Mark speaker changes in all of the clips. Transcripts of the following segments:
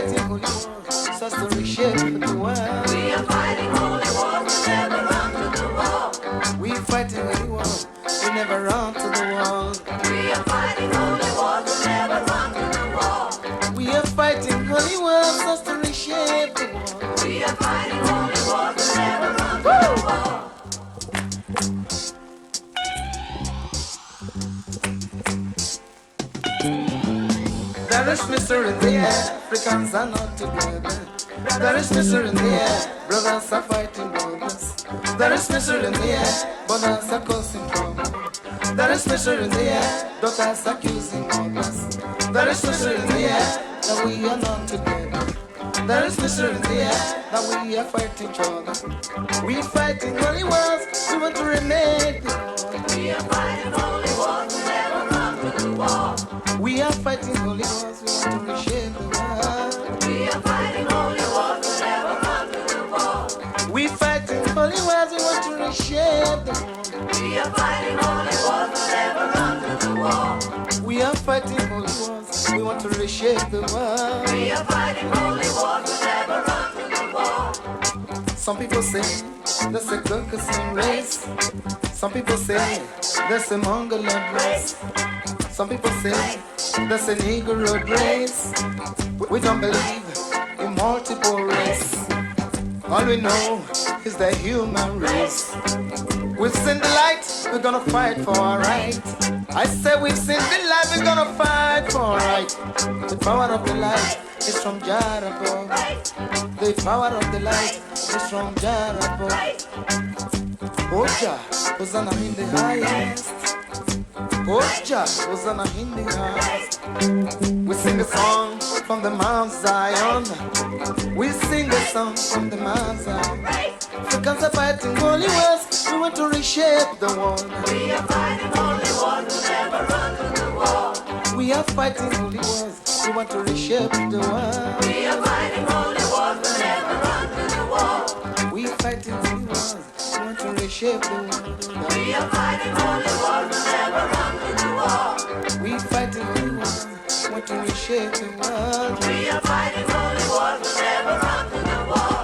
Speaker 1: fighting holy wars, so as to reshape the world.
Speaker 2: We are fighting holy wars, we never run to the wall.
Speaker 1: We fighting holy wars, we never run to the wall.
Speaker 2: We are fighting holy wars, we never run to the wall.
Speaker 1: We are fighting holy wars, so as to reshape the world.
Speaker 2: We are fighting holy wars, we never run to the wall.
Speaker 1: There is mystery in the air, Africans are not together. There is mystery in the air, brothers are fighting brothers. There is mystery in the air, brothers are causing trouble. There is mystery in the air, daughters accusing mothers. There is mystery in the air, that we are not together. There is mystery in the air, that we are fighting each other. We fighting holy wars, we want to remake the world.
Speaker 2: We are fighting holy wars, we never run to the wall.
Speaker 1: We are fighting holy wars, we want to reshape the world.
Speaker 2: We are fighting holy wars, we never run to the wall.
Speaker 1: We fighting holy wars, we want to reshape the world.
Speaker 2: We are fighting holy wars, we never run to the wall.
Speaker 1: We are fighting holy wars, we want to reshape the world.
Speaker 2: We are fighting holy wars, we never run to the wall.
Speaker 1: Some people say there's a Caucasian race. Some people say there's a Mongolian race. Some people say there's a Negro race. We don't believe in multiple race. All we know is the human race. We've seen the light, we're gonna fight for our right. I say we've seen the light, we're gonna fight for our right. The power of the light is from Jah above. The power of the light is from Jah above. Oh Jah, Hosanna in the highest. Oh Jah, Hosanna in the highest. We sing a song from the Mount Zion. We sing a song from the Mount Zion. Africans are fighting holy wars, we want to reshape the world.
Speaker 2: We are fighting holy wars, we never run to the wall.
Speaker 1: We are fighting holy wars, we want to reshape the world.
Speaker 2: We are fighting holy wars, we never run to the wall.
Speaker 1: We fighting holy wars, we want to reshape the world.
Speaker 2: We are fighting holy wars, we never run to the wall.
Speaker 1: We fighting holy wars, we want to reshape the world.
Speaker 2: We are fighting holy wars, we never run to the wall.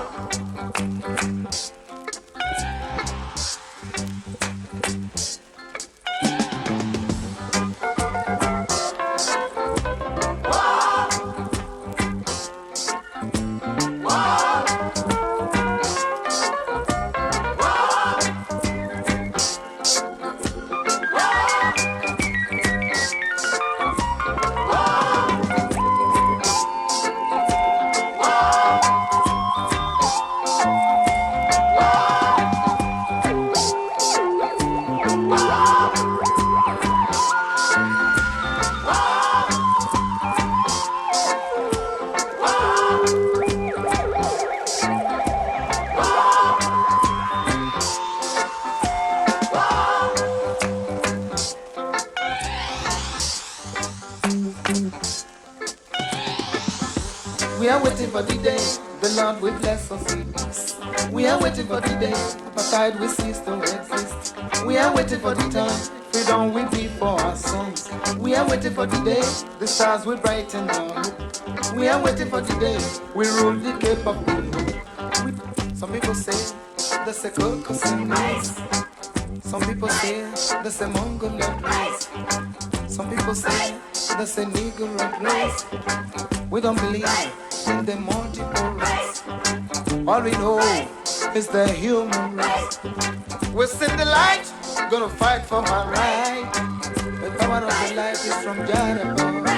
Speaker 1: We are waiting for the day the Lord will bless us with peace. We are waiting for the day apartheid will cease to exist. We are waiting for the time freedom will be for our sons. We are waiting for the day the stars will brighten our hope. We are waiting for the day we rule the Cape of Good Hope. Some people say there's a Caucasian race. Some people say there's a Mongolian race. Some people say there's a Negro race. We don't believe in the multiple race. All we know is the human race. We've seen the light, gonna fight for our right. The power of the light is from Jah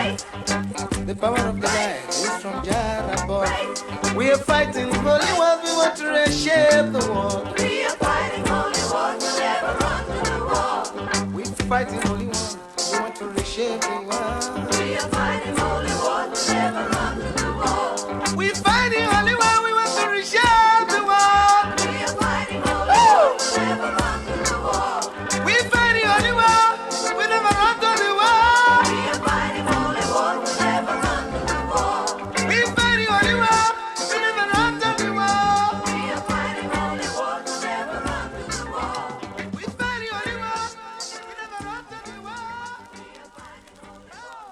Speaker 1: above. The power of the light is from Jah above. We are fighting holy wars, we want to reshape the world.
Speaker 2: We are fighting holy wars, we never run to the wall.
Speaker 1: We're fighting holy wars, we want to reshape the world.
Speaker 2: We are fighting holy wars, we never run to the wall.
Speaker 1: We're fighting holy wars, we want to reshape the world.
Speaker 2: We are fighting holy wars, we never run to the wall.
Speaker 1: We're fighting holy wars, we never run to the wall.
Speaker 2: We are fighting holy wars, we never run to the wall.
Speaker 1: We're fighting holy wars, we never run to the wall.
Speaker 2: We are fighting holy wars, we never run to the wall.
Speaker 1: We're fighting holy wars, we never run to the wall.
Speaker 2: We are fighting holy wars.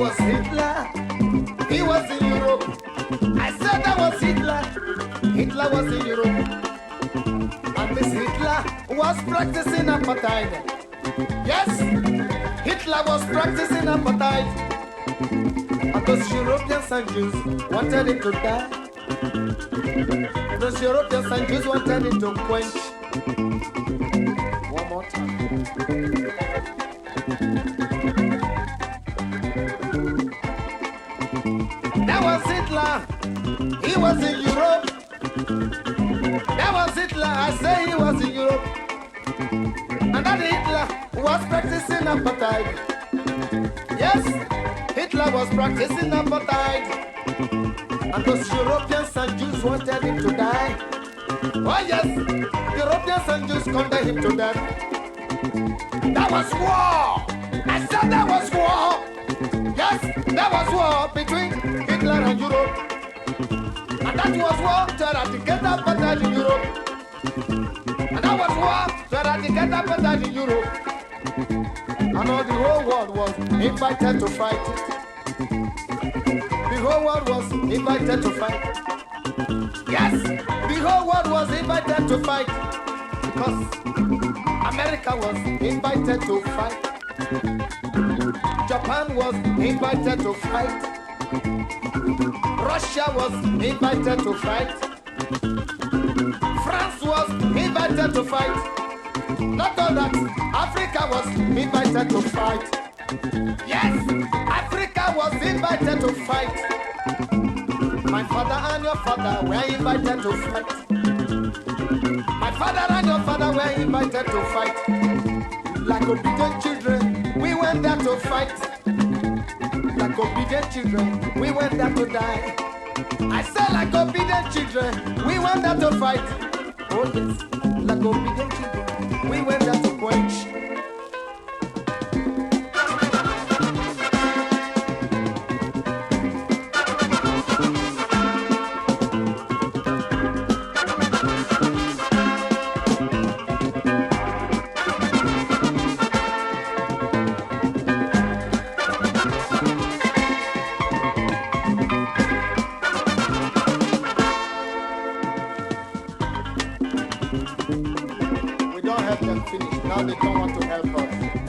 Speaker 1: was Hitler. He was in Europe. I said that was Hitler. Hitler was in Europe. And this Hitler was practicing apartheid. Yes, Hitler was practicing apartheid. And those Europeans and Jews wanted him to die. Those Europeans and Jews wanted him to quench. One more time. That was Hitler. He was in Europe. That was Hitler. I say he was in Europe. And that Hitler was practicing apartheid. Yes, Hitler was practicing apartheid. And those Europeans and Jews wanted him to die. Oh yes, Europeans and Jews condemned him to death. That was war. I said that was war. Yes, that was war between Hitler and Europe. And that was war to eradicate apartheid in Europe. And that was war to eradicate apartheid in Europe. And all the whole world was invited to fight it. The whole world was invited to fight. Yes, the whole world was invited to fight. Because America was invited to fight. Japan was invited to fight. Russia was invited to fight. France was invited to fight. Not all that, Africa was invited to fight. Yes, Africa was invited to fight. My father and your father were invited to fight. My father and your father were invited to fight. Like obedient children, we went there to fight. Like obedient children, we went there to die. I said like obedient children, we went there to fight. Oh yes, like obedient children, we went there to quench. Now they don't want to help us.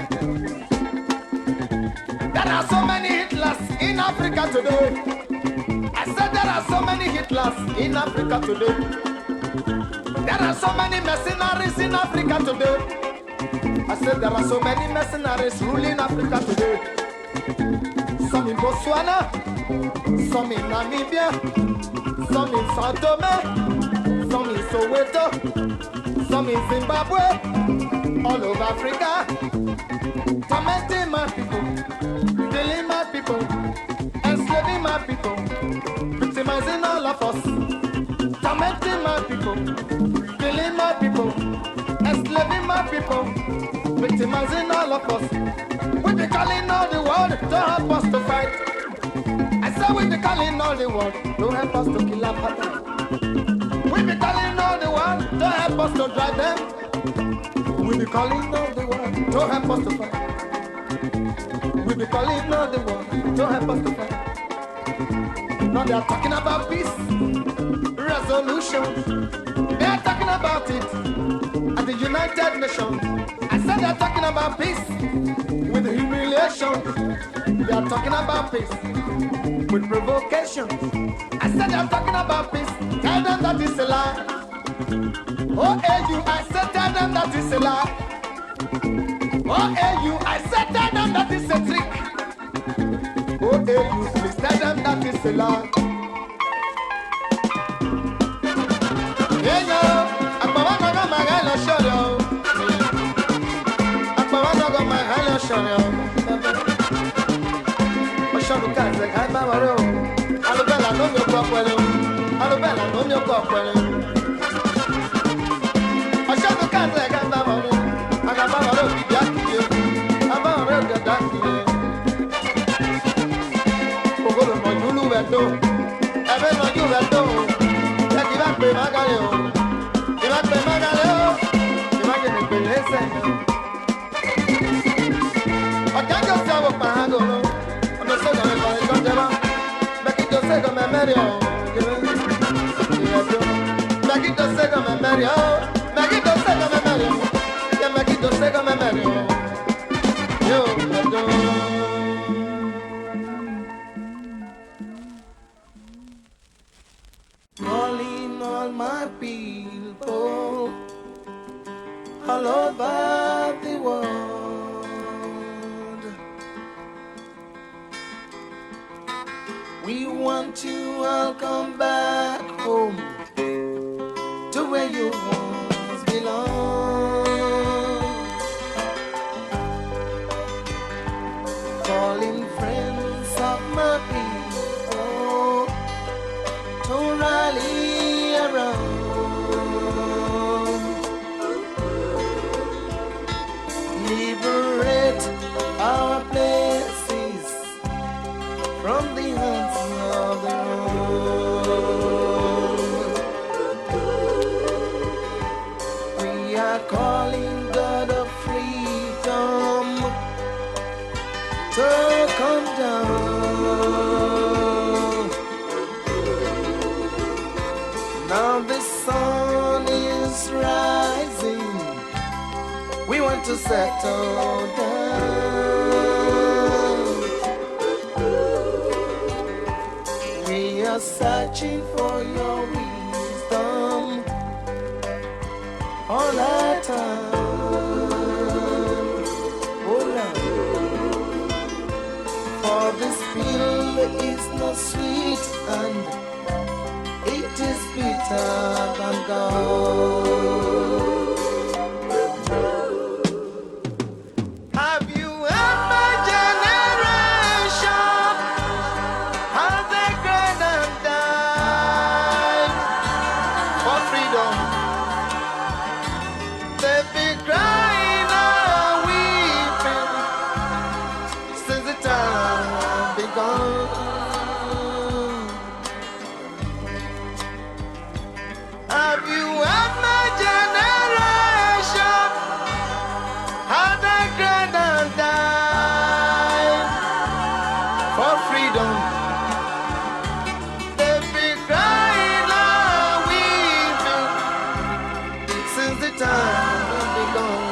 Speaker 1: There are so many Hitlers in Africa today. I said there are so many Hitlers in Africa today. There are so many mercenaries in Africa today. I said there are so many mercenaries ruling Africa today. Some in Botswana, some in Namibia, some in Sao Tome, some in Soweto, some in Zimbabwe. All over Africa, tormenting my people, killing my people, enslaving my people, victimizing all of us. Tormenting my people, killing my people, enslaving my people, victimizing all of us. We be calling all the world to help us to fight. I said we be calling all the world to help us to kill apartheid. We be calling all the world to help us to drive them. We be calling all the world to help us to fight. We be calling all the world to help us to fight. Now they are talking about peace, resolution. They are talking about it at the United Nations. I said they are talking about peace with humiliation. They are talking about peace with provocation. I said they are talking about peace. Tell them that it's a lie. Oh, AU, I said tell them that it's a lie. Oh, AU, I said tell them that it's a trick. Oh, AU, please tell them that it's a lie. Yeah, yo, I'm going to go my hello show you. I'm going to go my hello show you. Oh, show the cats like I'm a room. Alubella, no, your cup, well, Alubella, no, your cup, well. I can't just tell what my hand on. I'm not so Mario, Magito Sega me Mario, yeah Magito Sega me Mario, yo calling all my people all over the world. We want to all come back home to where you once belong. Calling friends of my people to rally around. Liberate our places from the hands of the wrong. We are calling God of freedom to come down. Now the sun is rising. We want to settle down. We are searching for your wisdom all our time. Oh Lord, for this pill is not sweet and it is bitter than gold. Have you heard my generation? How they cried and died for freedom. They've been crying and weeping since the time begun. Have you heard my generation? How they cried and died for freedom. They've been crying and weeping since the time begun.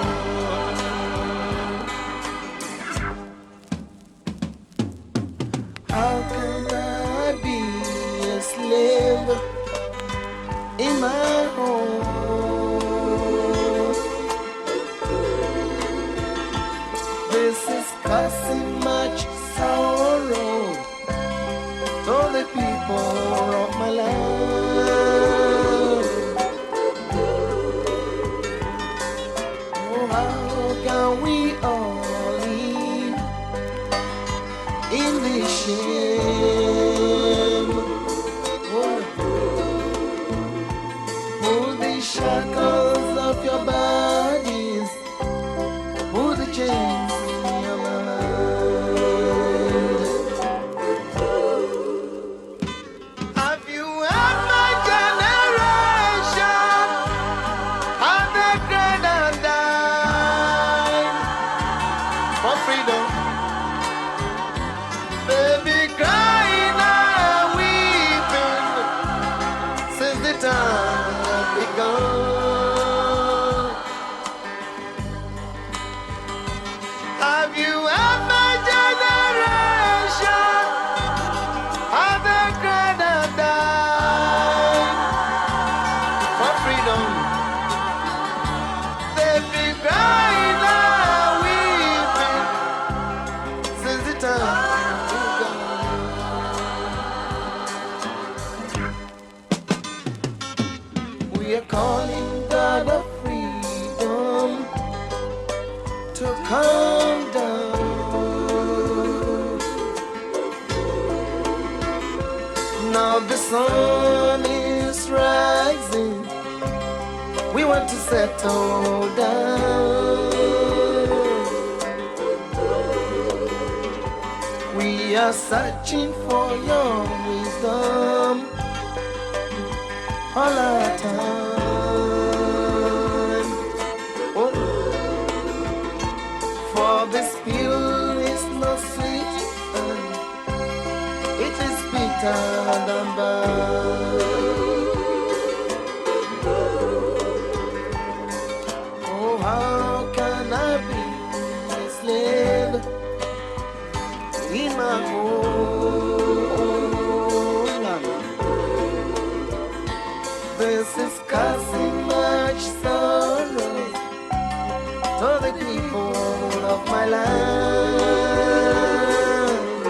Speaker 1: How can I be a slave in my home? This is causing much sorrow to the people of my land. Oh, how can we all live in this shame? Oh, pull the shackles of your bodies, pull the chains in your mind. Have you heard my generation? How they cried and died for freedom. Baby crying and weeping since the time begun. Have you heard my generation? How they cried and died for freedom. They've been crying and weeping since the time begun. We are calling God of freedom to come down. Now the sun is rising. We want to settle down. We are searching for your wisdom all our time. Oh, for this pill is not sweet and it is bitter than bad. land.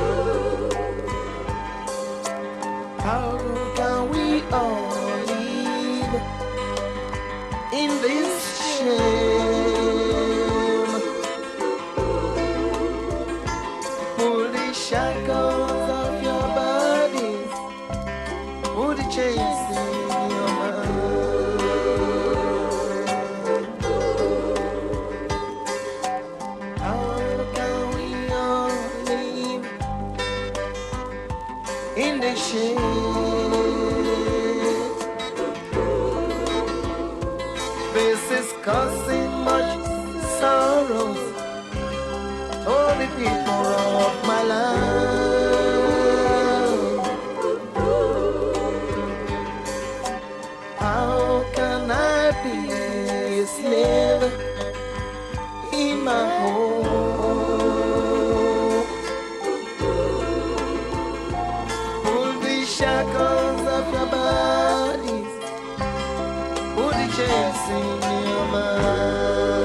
Speaker 1: How can we all live in this shame? Pull the shackles of your bodies, pull the chains in your mind. How can we all live in the shame? This is causing much sorrows to the people of my land. How can I be a slave in my home? Pull the shackles of your bodies, pull the chains in your mind.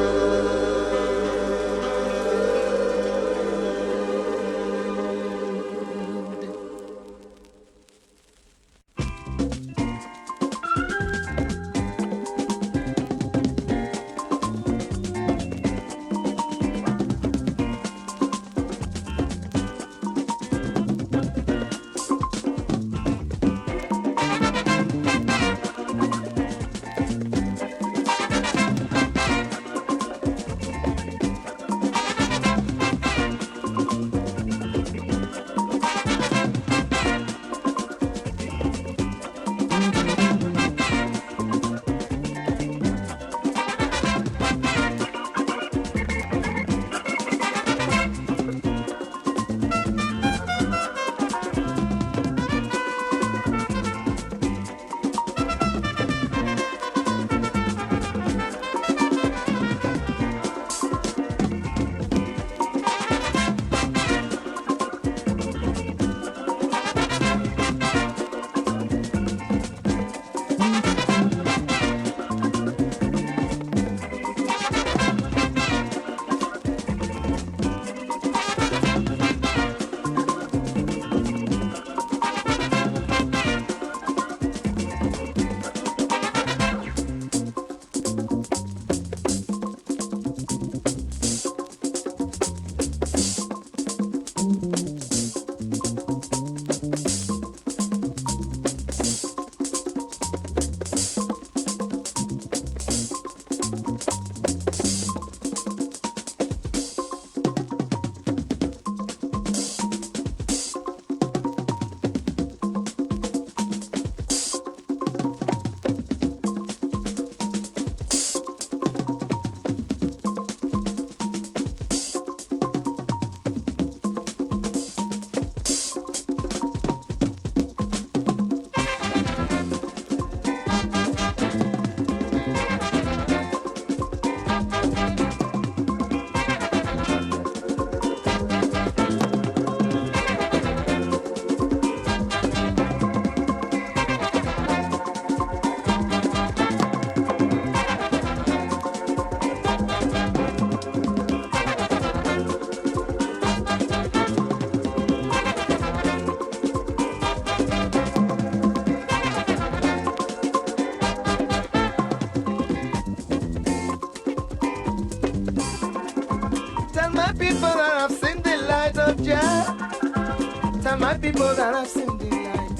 Speaker 1: Tell my people that I've seen the light.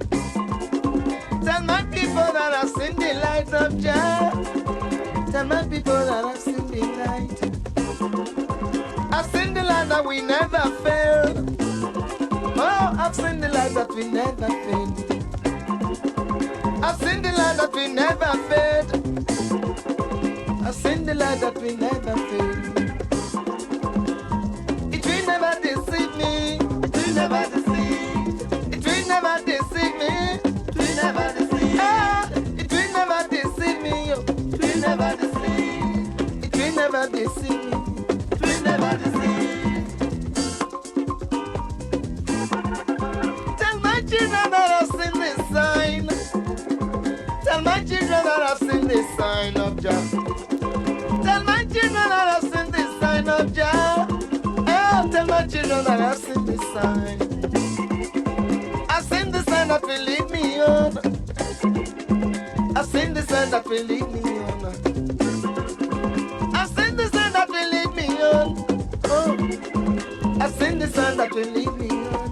Speaker 1: Tell my people that I've seen the light of Jah. Tell my people that I've seen the light. I've seen the light that we never fail. Oh, I've seen the light that we never fail. I've seen the light that we never failed. I've seen the light that we never failed. It will never deceive me. It will never deceive. It will never deceive me. It will never deceive. Ah, it will never deceive me. Oh. It will never deceive. It will never deceive me. It will never deceive. Tell my children that I've seen this sign. Tell my children that I've seen this sign of Jah. Tell my children that I've seen this sign of Jah. children that have seen the sign. I've seen the sign that will lead me on. I've seen the sign that will lead me on. I've seen the sign that will lead me on. Oh, I've seen the sign that will lead me on.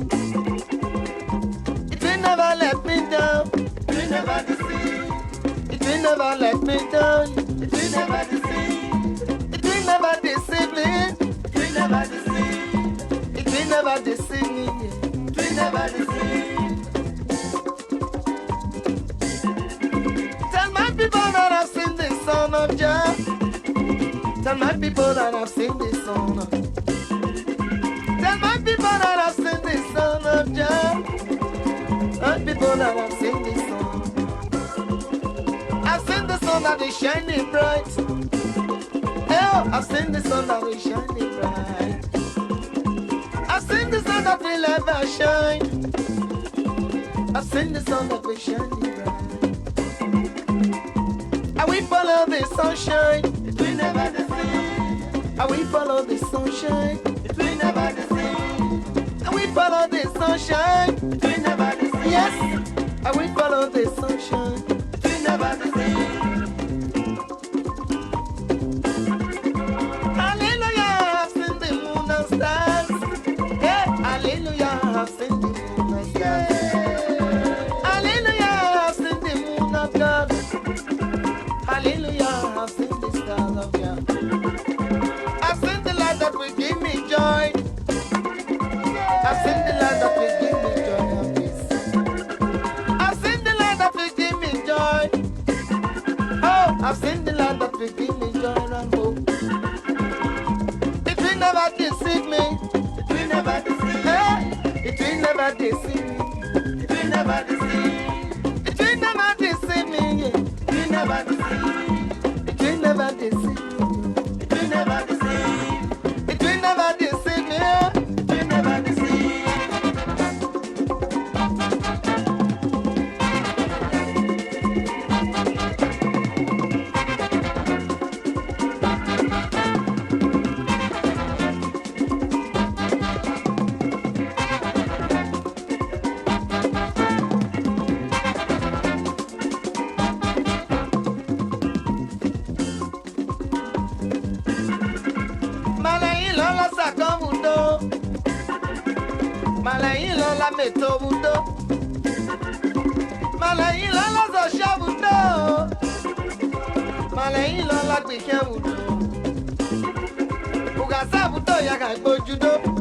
Speaker 1: It will never let me down. It will never deceive. It will never let me down. It will never deceive. It will never deceive me. It will never deceive. It will never deceive me. It will never deceive. Tell my people that I've seen the Son of Jah. Tell my people that I've seen the Son of. Tell my people that I've seen the Son of Jah. My people that I've seen the sun. I've seen the sun that is shining bright. Oh, I've seen the sun that is shining bright. I've seen the sun that will ever shine. I've seen the sun that will shine bright. I will follow the sunshine. It will never deceive. I will follow the sunshine. It will never deceive. I will follow the sunshine. It will never deceive. Yes, I will follow the sunshine. It will never deceive. Hallelujah, I've seen the moon and stars. Yeah, hallelujah, I've seen the moon and stars. Hallelujah, I've seen the moon of God. Hallelujah, I've seen the stars of God. I've seen the light that will give me joy. I've seen the light that will give me joy and peace. I've seen the light that will give me joy. Oh, I've seen the light that will give me joy and hope. It will never deceive me. It will never deceive me. It will never deceive me. It will never deceive. It will never deceive me. It will never deceive. It will never deceive me. It will never deceive. It will never deceive me. It will never deceive. Malayin lola sakomudo. Malayin lola metobudo. Malayin lola zoshabudo. Malayin lola gbikebudo. Ugasabudo yaga gbojudo.